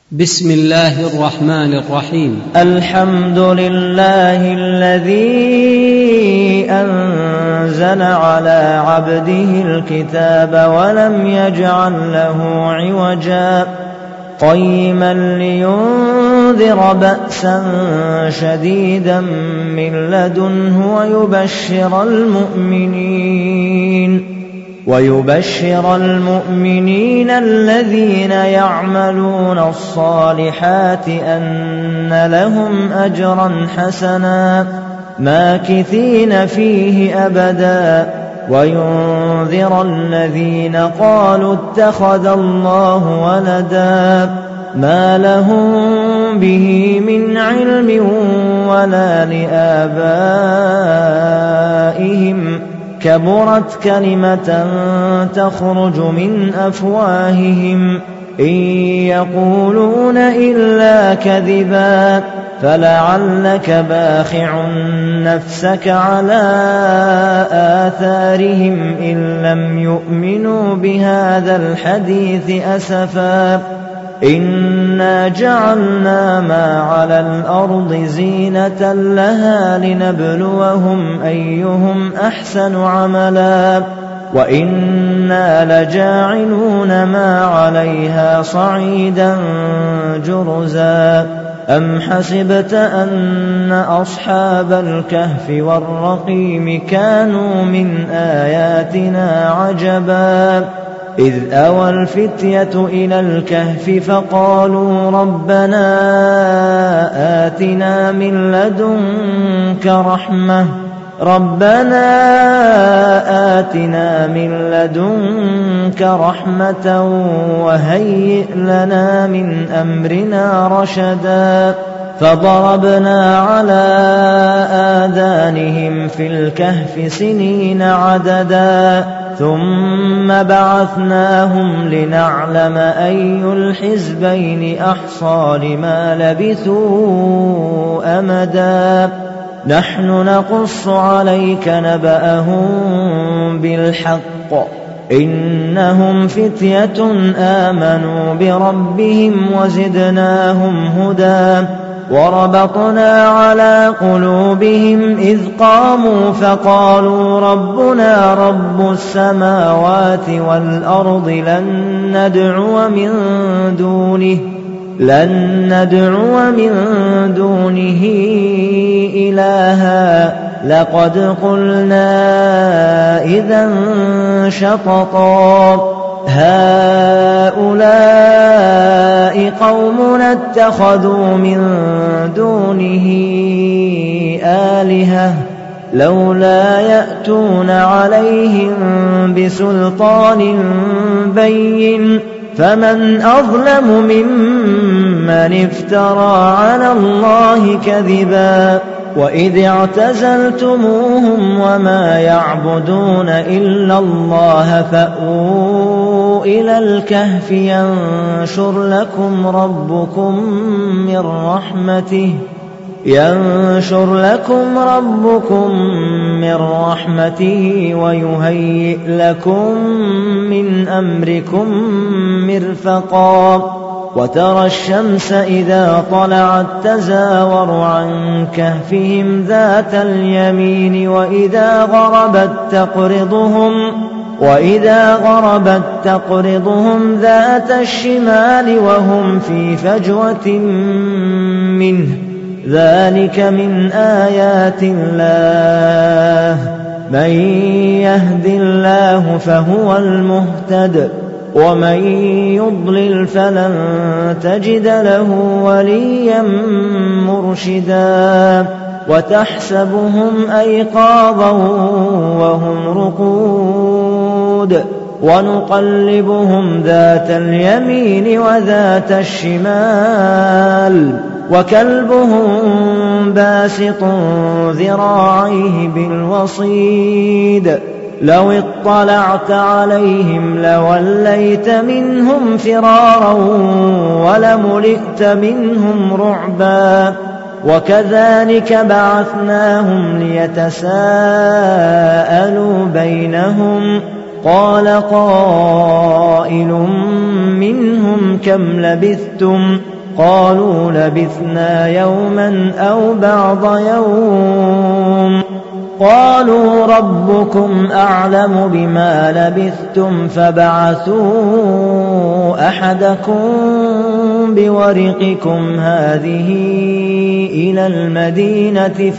بسم الله الرحمن الرحيم. الحمد لله الذي أنزل على عبده الكتاب ولم يجعل له عوجا قيما لينذر بأسا شديدا من لدنه ويبشر المؤمنين الذين يعملون الصالحات أن لهم أجرا حسنا ماكثين فيه أبدا وينذر الذين قالوا اتخذ الله ولدا ما لهم به من علم ولا لآبائهم كبرت كلمة تخرج من أفواههم إن يقولون إلا كذبا فلعلك باخع نفسك على آثارهم إن لم يؤمنوا بهذا الحديث أسفا إنا جعلنا ما على الأرض زينة لها لنبلوهم أيهم أحسن عملا وإنا لجاعلون ما عليها صعيدا جرزا أم حسبت أن أصحاب الكهف والرقيم كانوا من آياتنا عجبا إذ أوى الفتية إلى الكهف فقالوا ربنا آتنا من لدنك رحمة وهيئ لنا من أمرنا رشدا فضربنا على آذانهم في الكهف سنين عددا ثم بعثناهم لنعلم أي الحزبين أحصى لما لبثوا أمدا نحن نقص عليك نبأهم بالحق إنهم فتية آمنوا بربهم وزدناهم هدى وربطنا على قلوبهم إذ قاموا فقالوا ربنا رب السماوات والأرض لن ندعو من دونه إلها لقد قلنا إذا شططا هؤلاء قومنا اتخذوا من دونه آلهة لولا يأتون عليهم بسلطان بين فمن أظلم ممن افترى على الله كذبا وإذ اعتزلتموهم وما يعبدون إلا الله فأووا إلى الكهف ينشر لكم ربكم من رحمته ويهيئ لكم من أمركم مرفقا وترى الشمس إذا طلعت تزاور عن كهفهم ذات اليمين وإذا غربت تقرضهم ذات الشمال وهم في فجوة منه ذلك من آيات الله من يهد الله فهو المهتد ومن يضلل فلن تجد له وليا مرشدا وتحسبهم أيقاظا وهم رقود ونقلبهم ذات اليمين وذات الشمال وكلبهم باسط ذراعيه بالوصيد لو اطلعت عليهم لوليت منهم فرارا ولملئت منهم رعبا وكذلك بعثناهم ليتساءلوا بينهم قال قائل منهم كم لبثتم قالوا لبثنا يوما أو بعض يوم قالوا ربكم أعلم بما لبثتم فابعثوا أحدكم بورقكم هذه إلى المدينة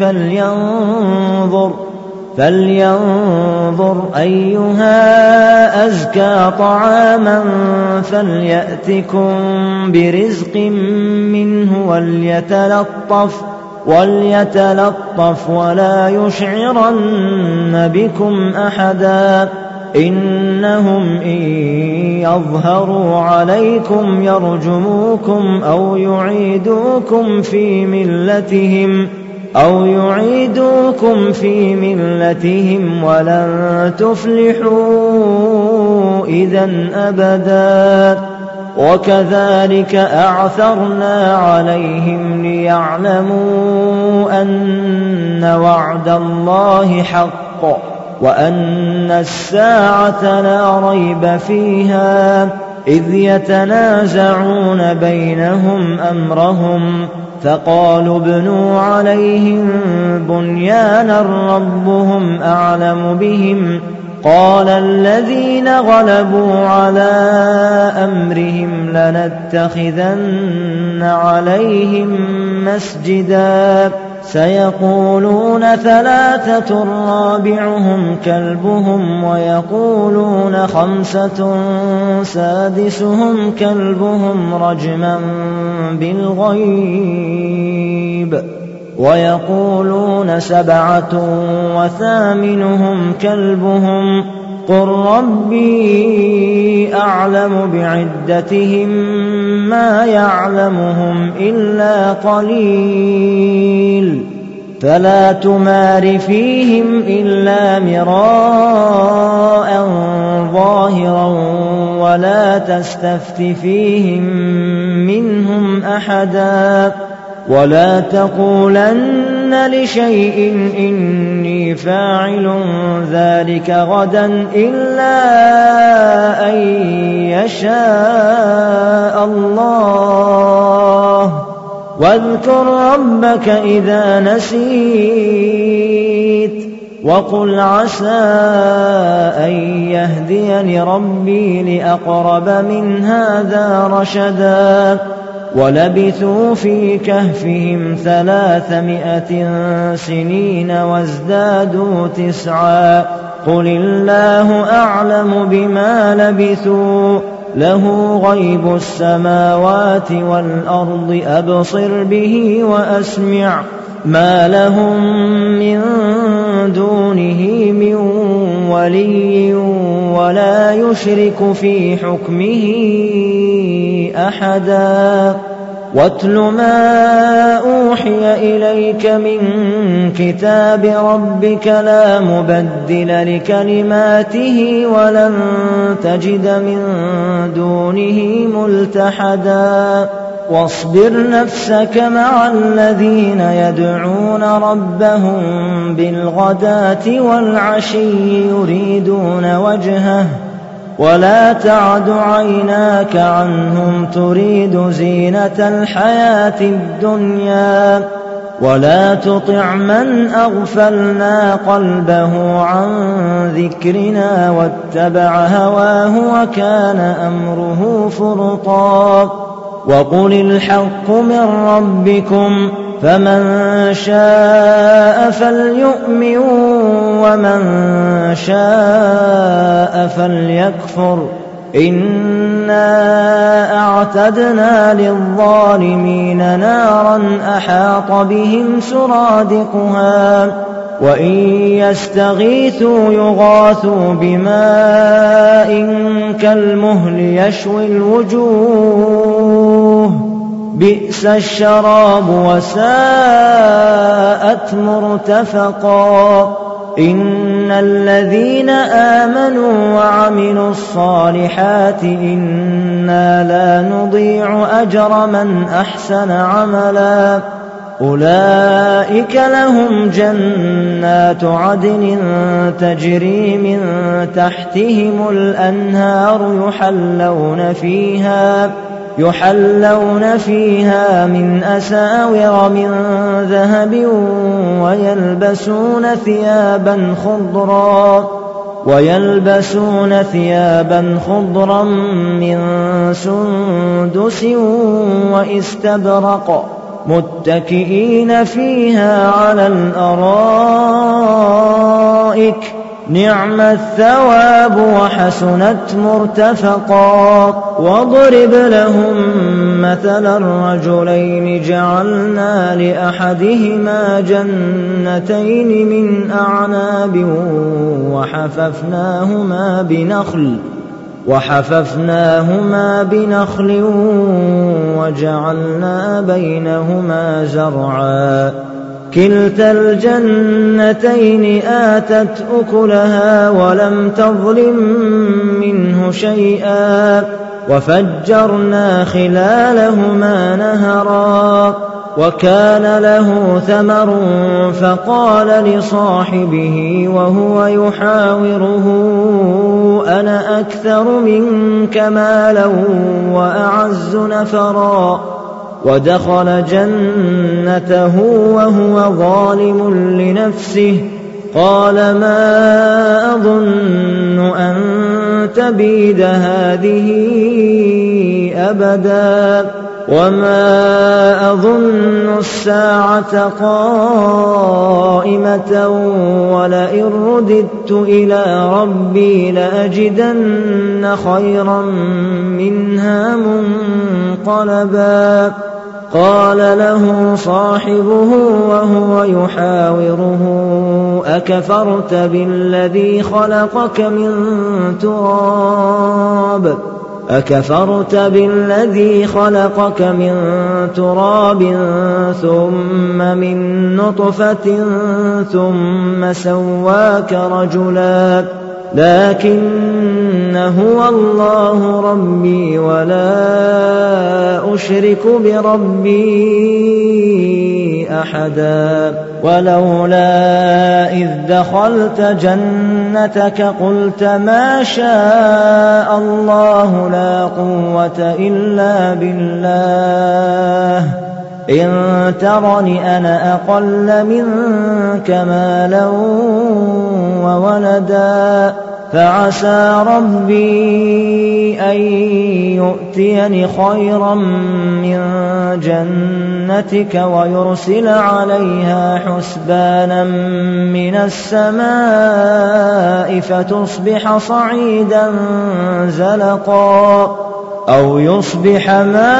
فلينظر أيها أزكى طعاما فليأتكم برزق منه وليتلطف ولا يشعرن بكم أحدا إنهم إن يظهروا عليكم يرجموكم أو يعيدوكم في ملتهم ولن تفلحوا إذن أبدا وكذلك أعثرنا عليهم ليعلموا أن وعد الله حق وأن الساعة لا ريب فيها إذ يتنازعون بينهم أمرهم فقالوا ابنوا عليهم بنيانا ربهم أعلم بهم قال الذين غلبوا على أمرهم لنتخذن عليهم مسجدا سيقولون 3 رابعهم كلبهم ويقولون 5 سادسهم كلبهم رجما بالغيب ويقولون 7 وثامنهم كلبهم قل ربي أعلم بعدتهم ما يعلمهم إلا قليل فلا تمار فيهم إلا مراء ظاهرا ولا تستفت فيهم منهم أحدا ولا تقولن لشيء إني فاعل ذلك غدا إلا أن يشاء الله واذكر ربك إذا نسيت وقل عسى أن يهديني ربي لأقرب من هذا رشدا ولبثوا في كهفهم 300 سنين وازدادوا 9 قل الله أعلم بما لبثوا له غيب السماوات والأرض أبصر به وأسمع ما لهم من دونه من ولي ولا يشرك في حكمه أحدا واتل ما أوحي إليك من كتاب ربك لا مبدل لكلماته ولن تجد من دونه ملتحدا واصبر نفسك مع الذين يدعون ربهم بالغداة والعشي يريدون وجهه ولا تعد عيناك عنهم تريد زينة الحياة الدنيا ولا تطع من أغفلنا قلبه عن ذكرنا واتبع هواه وكان أمره فرطا وقل الحق من ربكم فمن شاء فليؤمن ومن شاء فليكفر إنا أعتدنا للظالمين نارا أحاط بهم سرادقها وإن يستغيثوا يغاثوا بماء كالمهل يشوي الوجوه بئس الشراب وساءت مرتفقا إن الذين آمنوا وعملوا الصالحات إنا لا نضيع أجر من أحسن عملا أولئك لهم جنات عدن تجري من يحلون فيها من أساور من ذهب ويلبسون ثيابا خضرا من سندس واستبرق متكئين فيها على الأرائك نعم الثواب وحسنت مرتفقا واضرب لهم مثلا الرجلين جعلنا لأحدهما جنتين من أعناب وحففناهما بنخل وجعلنا بينهما زرعا كلتا الجنتين آتت أكلها ولم تظلم منه شيئا وفجرنا خلالهما نهرا وكان له ثمر فقال لصاحبه وهو يحاوره أنا أكثر منك مالا وأعز نفرا ودخل جنته وهو ظالم لنفسه قال ما أظن أن تبيد هذه أبدا وما أظن الساعة قائمة ولئن رددت إلى ربي لأجدن خيرا منها منقلبا قال له صاحبه وهو يحاوره أكفرت بالذي خلقك من تراب ثم من نطفة ثم سواك رجلا لكن هو الله ربي ولا أشرك بربي أحدا ولولا إذ دخلت جنتك قلت ما شاء الله لا قوة إلا بالله إن ترني أنا أقل منك مالا وولدا فعسى ربي أن يؤتيني خيرا من جنتك ويرسل عليها حسبانا من السماء فتصبح صعيدا زلقا أو يصبح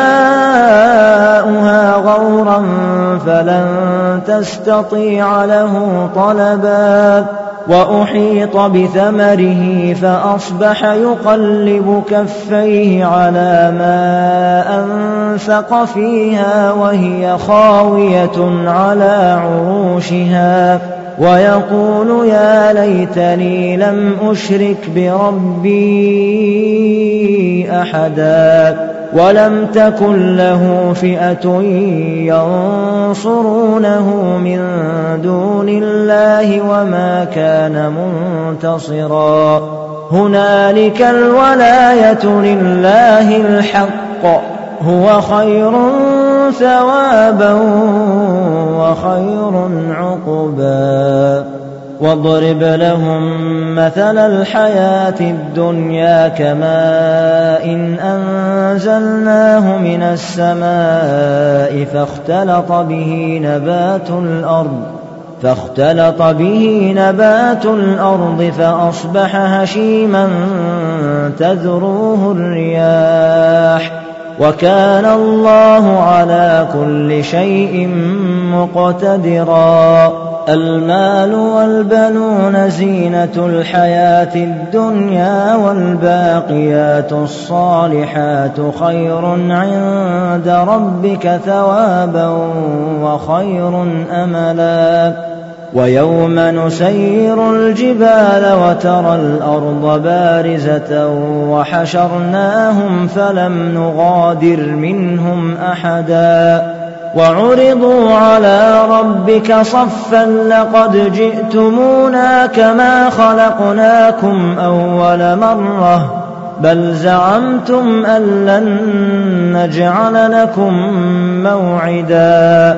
ماؤها غورا فلن تستطيع له طلبا وأحيط بثمره فأصبح يقلب كفيه على ما أنفق فيها وهي خاوية على عروشها ويقول يا ليتني لم أشرك بربي أحدا ولم تكن له فئة ينصرونه من دون الله وما كان منتصرا هنالك الولاية لله الحق هو خير ثوابا وخير عقبا واضرب لهم مثل الحياة الدنيا كماء أنزلناه من السماء فاختلط به نبات الأرض فأصبح هشيما تذروه الرياح وكان الله على كل شيء مقتدرا المال والبنون زينة الحياة الدنيا والباقيات الصالحات خير عند ربك ثوابا وخير أملا ويوم نسير الجبال وترى الأرض بارزة وحشرناهم فلم نغادر منهم أحدا وعرضوا على ربك صفا لقد جئتمونا كما خلقناكم أول مرة بل زعمتم أن لن نجعل لكم موعدا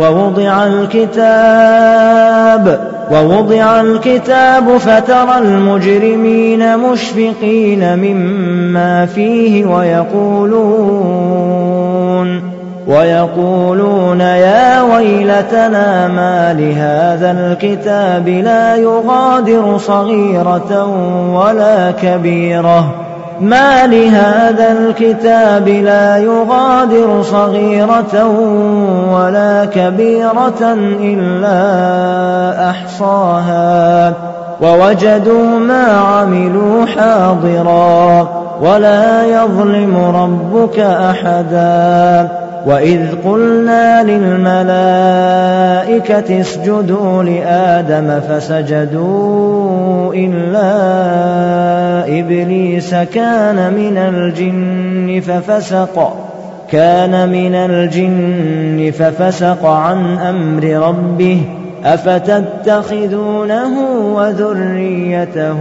ووضع الكتاب فترى المجرمين مشفقين مما فيه ويقولون يا ويلتنا ما لهذا الكتاب لا يغادر صغيرة ولا كبيرة إلا أحصاها ووجدوا ما عملوا حاضرا ولا يظلم ربك أحدا وإذ قلنا للملائكة اسجدوا لآدم فسجدوا إلا إبليس كان من الجن ففسق عن أمر ربه أفتتخذونه وذريته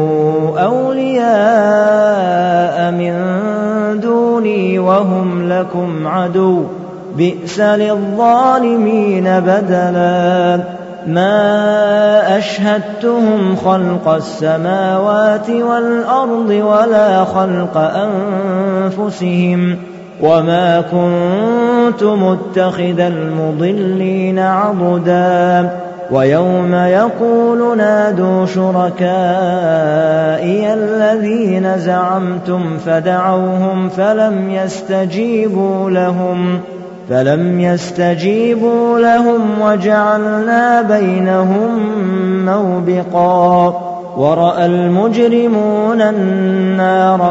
أولياء من دوني وهم لكم عدو بئس للظالمين بدلا ما أشهدتهم خلق السماوات والأرض ولا خلق أنفسهم وما كنت متخذ المضلين عضدا ويوم يقول نادوا شركائي الذين زعمتم فدعوهم فلم يستجيبوا لهم وجعلنا بينهم موبقا ورأى المجرمون النار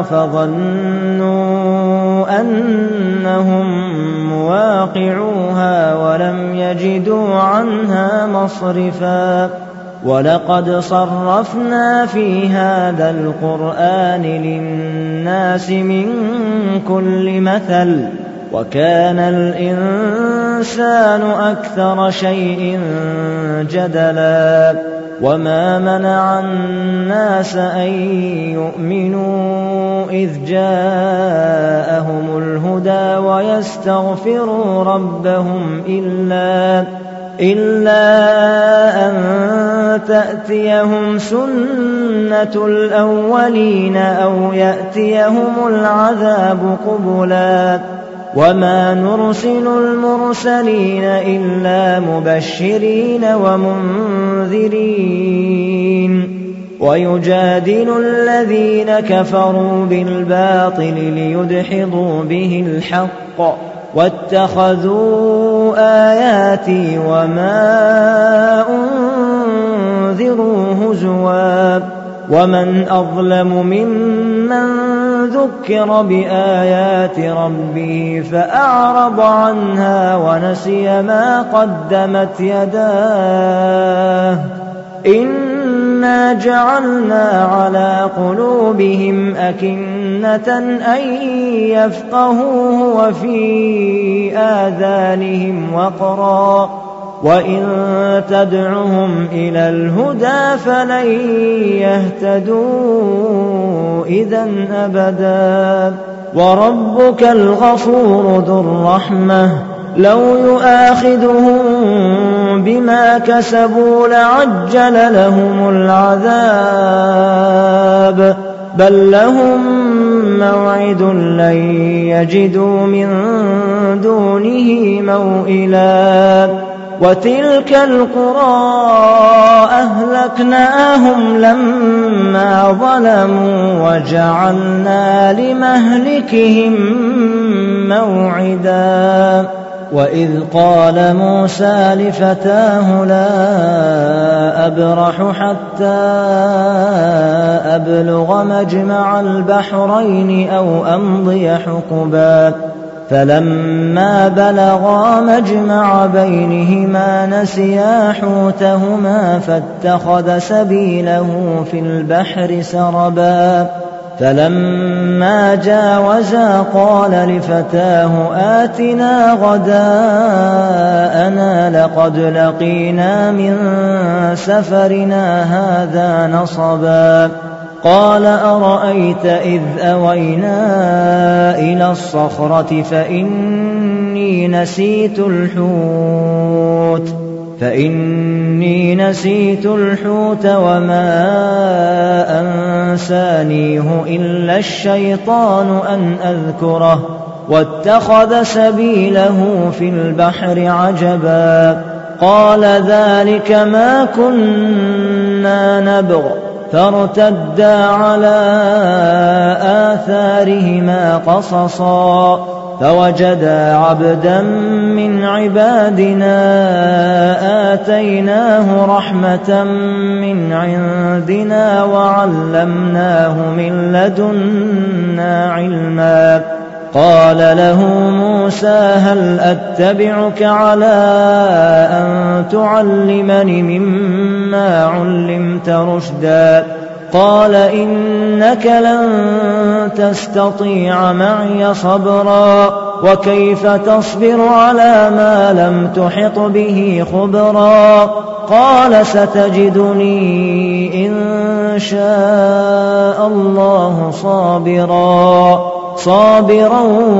فظنوا أنهم مواقعوها ولم يجدوا عنها مصرفا ولقد صرفنا في هذا القرآن للناس من كل مثل وكان الإنسان أكثر شيء جدلا وما منع الناس أن يؤمنوا إذ جاءهم الهدى ويستغفروا ربهم إلا أن تأتيهم سنة الأولين أو يأتيهم العذاب قبلا وما نرسل المرسلين إلا مبشرين ومنذرين ويجادل الذين كفروا بالباطل ليدحضوا به الحق واتخذوا آياتي وما أنذروا هزوا ومن أظلم ممن ذكر بآيات ربه فأعرض عنها ونسي ما قدمت يداه إنا جعلنا على قلوبهم أكنة أن يفقهوه وفي آذانهم وقرا وإن تدعهم إلى الهدى فلن يهتدوا إذا أبدا وربك الغفور ذو الرحمة لو يؤاخذهم بما كسبوا لعجل لهم العذاب بل لهم موعد لن يجدوا من دونه موئلا وتلك القرى أهلكناهم لما ظلموا وجعلنا لمهلكهم موعدا وإذ قال موسى لفتاه لا أبرح حتى أبلغ مجمع البحرين أو أمضي حقبا فلما بلغا مجمع بينهما نسيا حوتهما فاتخذ سبيله في البحر سربا فلما جاوزا قال لفتاه آتنا غداءنا لقد لقينا من سفرنا هذا نصبا قال أرأيت إذ أوينا إلى الصخرة فإني نسيت الحوت وما أنسانيه إلا الشيطان أن أذكره واتخذ سبيله في البحر عجبا قال ذلك ما كنا نبغ فارتدا على آثارهما قصصا فوجدا عبدا من عبادنا آتيناه رحمة من عندنا وعلمناه من لدنا علما قال له موسى هل أتبعك على أن تعلمني مما علمت رشدا قال إنك لن تستطيع معي صبرا وكيف تصبر على ما لم تحط به خبرا قال ستجدني إن شاء الله صابرا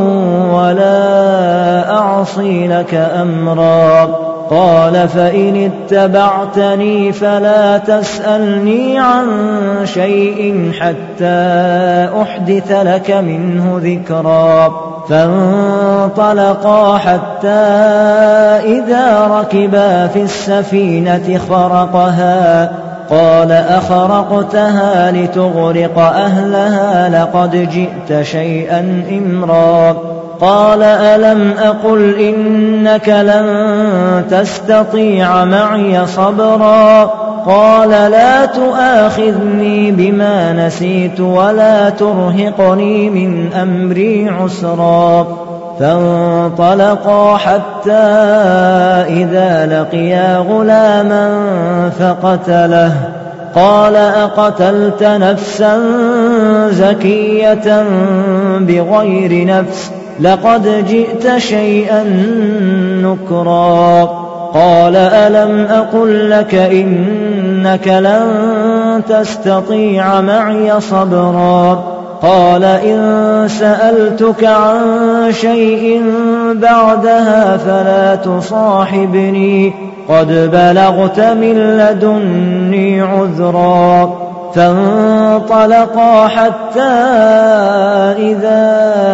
ولا أعصي لك أمرا قال فإن اتبعتني فلا تسألني عن شيء حتى أحدث لك منه ذكرا فانطلقا حتى إذا ركبا في السفينة خرقها قال أخرقتها لتغرق أهلها لقد جئت شيئا إمرا قال ألم أقل إنك لن تستطيع معي صبرا قال لا تؤاخذني بما نسيت ولا ترهقني من أمري عسرا فانطلقا حتى إذا لقيا غلاما فقتله قال أقتلت نفسا زكية بغير نفس لقد جئت شيئا نكرا قال ألم أقل لك إنك لن تستطيع معي صبرا قال إن سألتك عن شيء بعدها فلا تصاحبني قد بلغت من لدني عذرا فانطلقا حتى إذا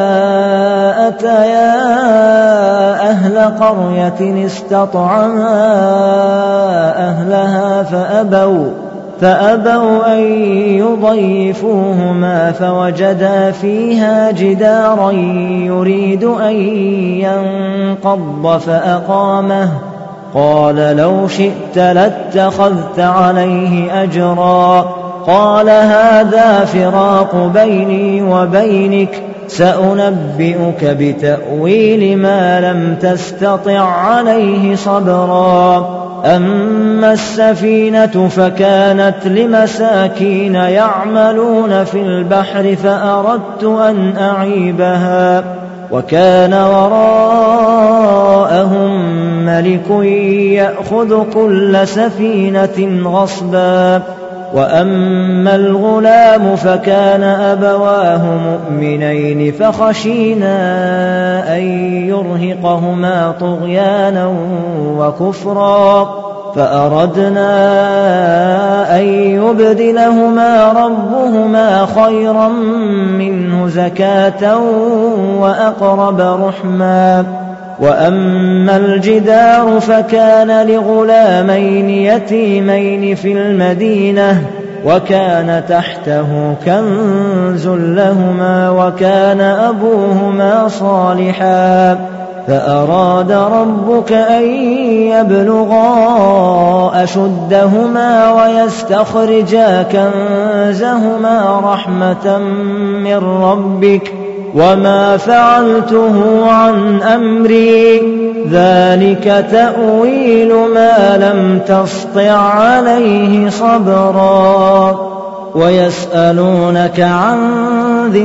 أتيا أهل قرية استطعما أهلها فأبوا أن يضيفوهما فوجدا فيها جدارا يريد أن ينقض فأقامه قال لو شئت لاتخذت عليه أجرا قال هذا فراق بيني وبينك سأنبئك بتأويل ما لم تستطع عليه صبرا أما السفينة فكانت لمساكين يعملون في البحر فأردت أن أعيبها وكان وراءهم ملك يأخذ كل سفينة غصبا وأما الغلام فكان أبواه مؤمنين فخشينا أن يرهقهما طغيانا وكفرا فأردنا أن يبدلهما ربهما خيرا منه زكاة وأقرب رحما وأما الجدار فكان لغلامين يتيمين في المدينة وكان تحته كنز لهما وكان أبوهما صالحا فأراد ربك أن يبلغا أشدهما ويستخرجا كنزهما رحمة من ربك وما فعلته عن أمري ذلك تأويل ما لم تسطع عليه صبرا ويسألونك عن ذي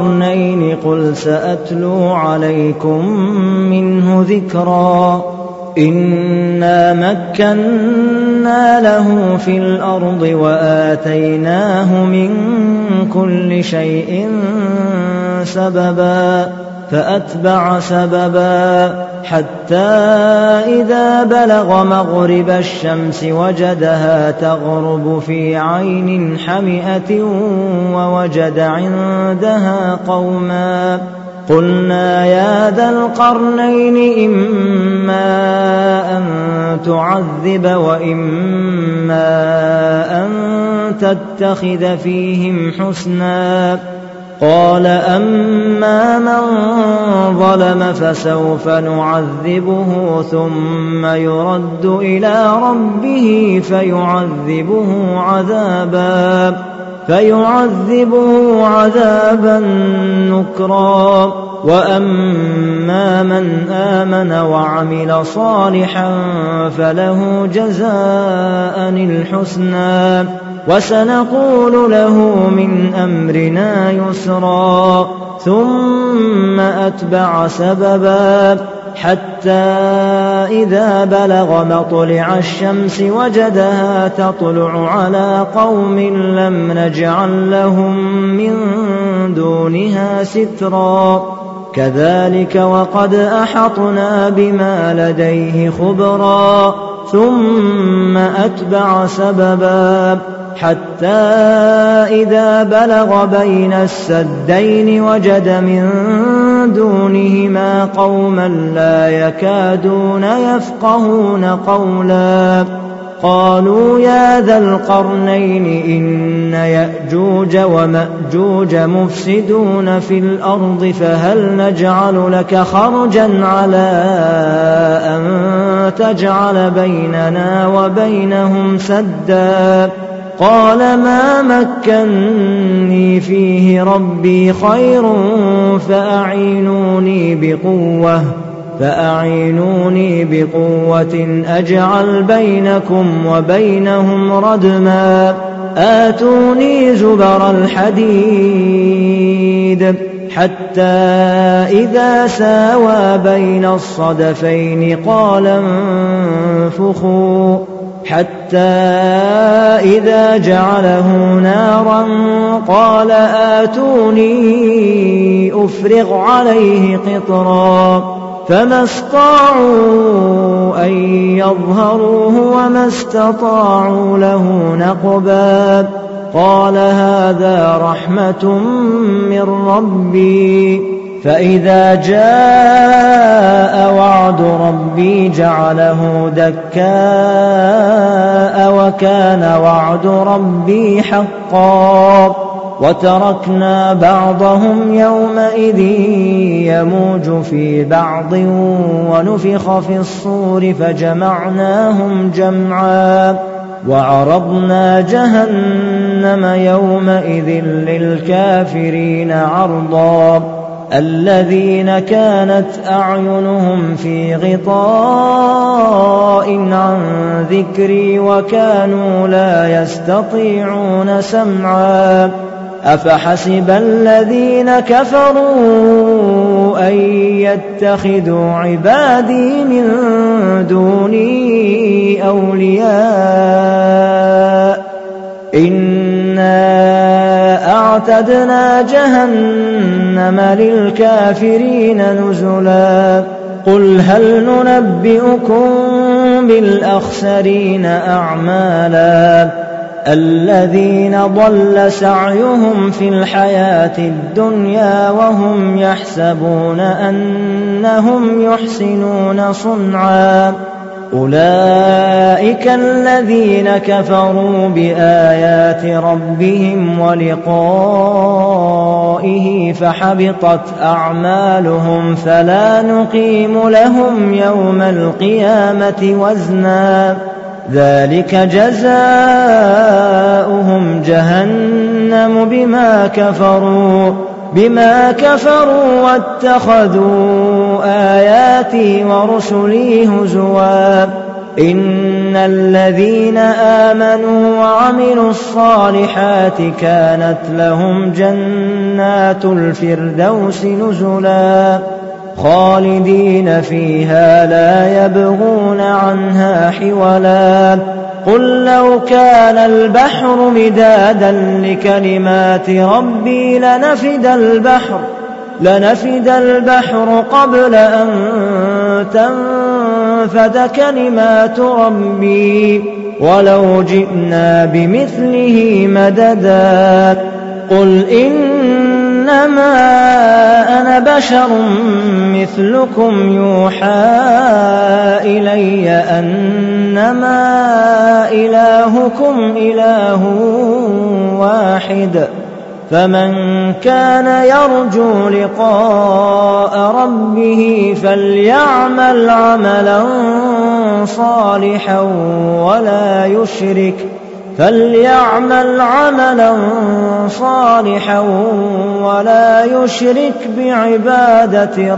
القرنين قل سأتلو عليكم منه ذكرا إنا مكنا له في الأرض وآتيناه من كل شيء سببا فأتبع سببا حتى إذا بلغ مغرب الشمس وجدها تغرب في عين حمئة ووجد عندها قوما قلنا يا ذا القرنين إما أن تعذب وإما أن تتخذ فيهم حسنا قال أما من ظلم فسوف نعذبه ثم يرد إلى ربه فيعذبه عذابا نكرا وأما من آمن وعمل صالحا فله جزاء الحسنى وسنقول له من أمرنا يسرا ثم أتبع سببا حتى إذا بلغ مطلع الشمس وجدها تطلع على قوم لم نجعل لهم من دونها سترا كذلك وقد أحطنا بما لديه خبرا ثم أتبع سببا حتى إذا بلغ بين السدين وجد من دونهما قوما لا يكادون يفقهون قولا قالوا يا ذا القرنين إن يأجوج ومأجوج مفسدون في الأرض فهل نجعل لك خرجا على أن تجعل بيننا وبينهم سدا قال ما مكني فيه ربي خير فأعينوني بقوة أجعل بينكم وبينهم ردما آتوني زبر الحديد حتى إذا ساوى بين الصدفين قال انفخوا حتى إذا جعله نارا قال آتوني أفرغ عليه قطرا فما استطاعوا أن يظهروه وما استطاعوا له نقبا قال هذا رحمة من ربي فإذا جاء وعد ربي جعله دكاء وكان وعد ربي حقا وتركنا بعضهم يومئذ يموج في بعض ونفخ في الصور فجمعناهم جمعا وعرضنا جهنم يومئذ للكافرين عرضا الذين كانت أعينهم في غطاء عن ذكري وكانوا لا يستطيعون سمعا أفحسب الذين كفروا أن يتخذوا عبادي من دوني أولياء إنا أعتدنا جهنم للكافرين نزلا قل هل ننبئكم بالأخسرين أعمالا الذين ضل سعيهم في الحياة الدنيا وهم يحسبون أنهم يحسنون صنعا أولئك الذين كفروا بآيات ربهم ولقائه فحبطت أعمالهم فلا نقيم لهم يوم القيامة وزنا ذلك جزاؤهم جهنم بما كفروا واتخذوا آياتي ورسلي هزوا إن الذين آمنوا وعملوا الصالحات كانت لهم جنات الفردوس نزلا خالدين فيها لا يبغون عنها حولا قل لو كان البحر مدادا لكلمات ربي لنفد البحر قبل أن تنفد كلمات ربي ولو جئنا بمثله مددا قل إنما أنا بشر مثلكم يوحى إلي أنما إلهكم إله واحد فمن كان يرجو لقاء ربه فليعمل عملا صالحا ولا يشرك بعبادة